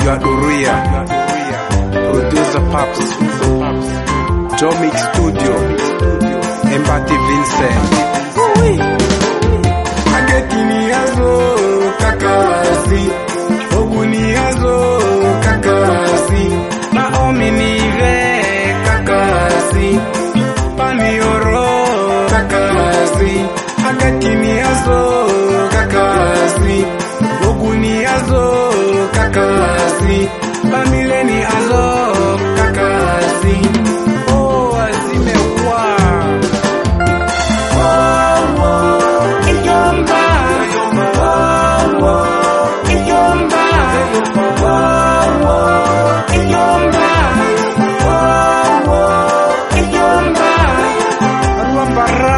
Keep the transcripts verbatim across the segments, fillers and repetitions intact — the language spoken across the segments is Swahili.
Yaduria, producer Paps, Jomic Studio, Embati Vincent. Agetini yazo kakasi, Oguni yazo kakasi, Naomi nive kakasi, Panioro kakasi, Agetini yazo kakasi, Oguni yazo kakasi, Pamileni azo kakasi. Oh, azimewa. Oh, oh, Iyomba. Oh, oh, Iyomba. Oh, oh, Iyomba. Oh, oh, Iyomba. Ruambara.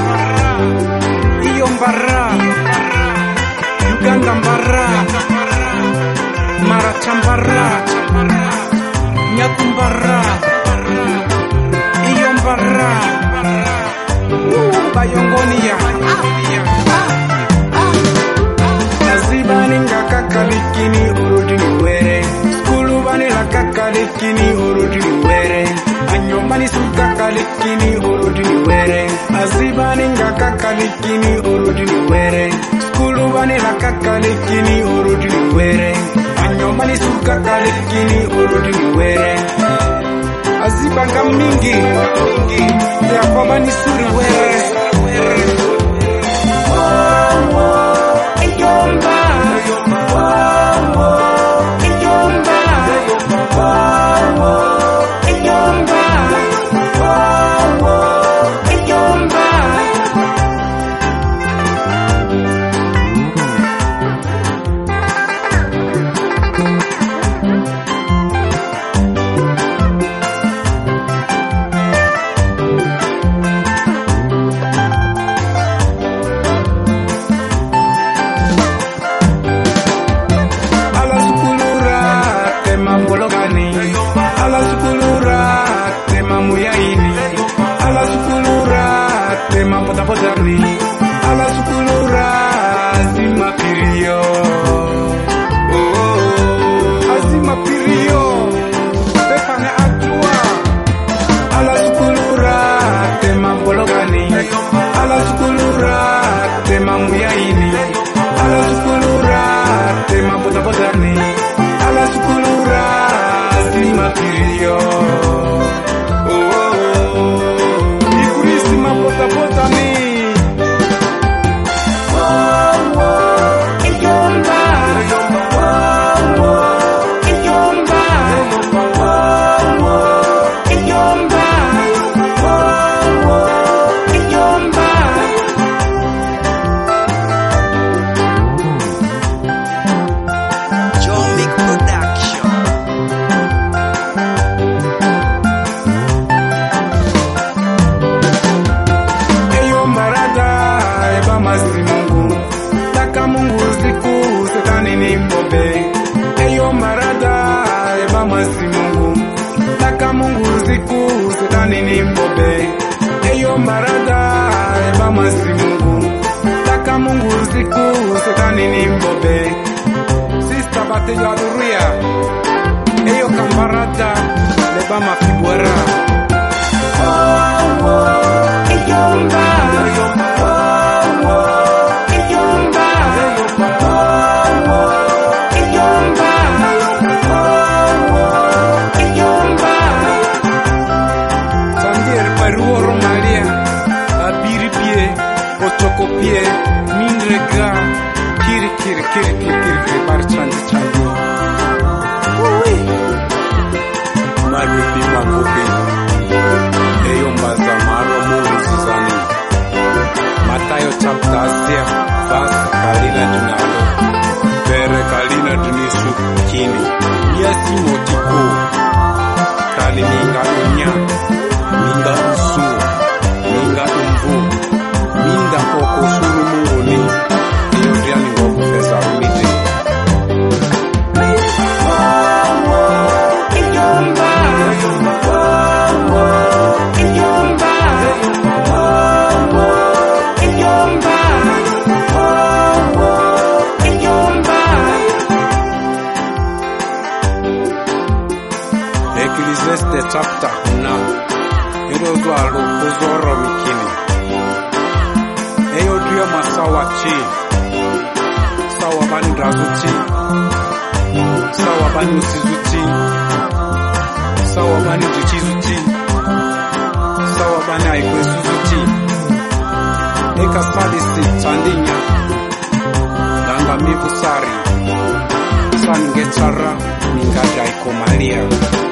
Iyombara. Ugandambara. Marachambara, Nyakumbara, Iyombara, Bayongonia. Nazibani ngaka kalikini urudini were, skulu bani laka kalikini urudini were, Anyombani suka kalikini urudini were, Azibani ngaka kalikini urudini were, skulu bani laka kalikini urudini were, Anyombani suka kalikini urudini were, Azibanga mingi, ya kwamba ni suri were. Oh, oh, Iyomba. Oh, oh, Iyomba. Oh, oh, Iyomba. Oh, oh, Iyomba. Ala sukulura tema muyaini, ala sukulura tema potapotari, ala sukulura azima pirio, oh, azima pirio, pepane atua, ala sukulura tema bologani, ala sukulura tema muyaini, ala sukulura tema potapotari, ala sukulura azima pirio, oh, oh, oh. Ikurisi mapota pota mi. Oh, oh, Iyomba. Oh, oh, Iyomba. Oh, oh, Iyomba. Oh, oh, Iyomba. Jomic Production. Mungu, taka Mungu siku setani ni mbobe. Eyo marada eba masi Mungu, taka Mungu siku setani ni mbobe. Eyo marada eba masi Mungu, taka Mungu siku setani ni mbobe. Sister bate Yaduria, eyo kambarada leba mafibwara. Oh, oh, Iyomba. Chocopie, mindrega, kiri kiri kiri kiri kiri kiri bar chandi chandi. Ui, marupi magupi, eyo mbaza maro muru zizani. Matayo chapter Asia, fast kalina dunalo, bere kalina dunisu kini. Yasi motiko, kali minga unya, minga usu, minga umbu. Minda koko suru mungu ni iyo diani ngogu fesa umite. Oh, oh, Iyomba. Oh, oh, Iyomba. Oh, oh, Iyomba. Oh, oh, Iyomba. Ecclesiastes chapter na Erozo alo kuzoro mikini Eyo driya masawa chi Sawa bani razuchi Sawa bani usizuchi Sawa bani jichizuchi Sawa bani aikwesuzuchi Eka sadisi chandinya Danga miku sari Sange chara Mingadai komalia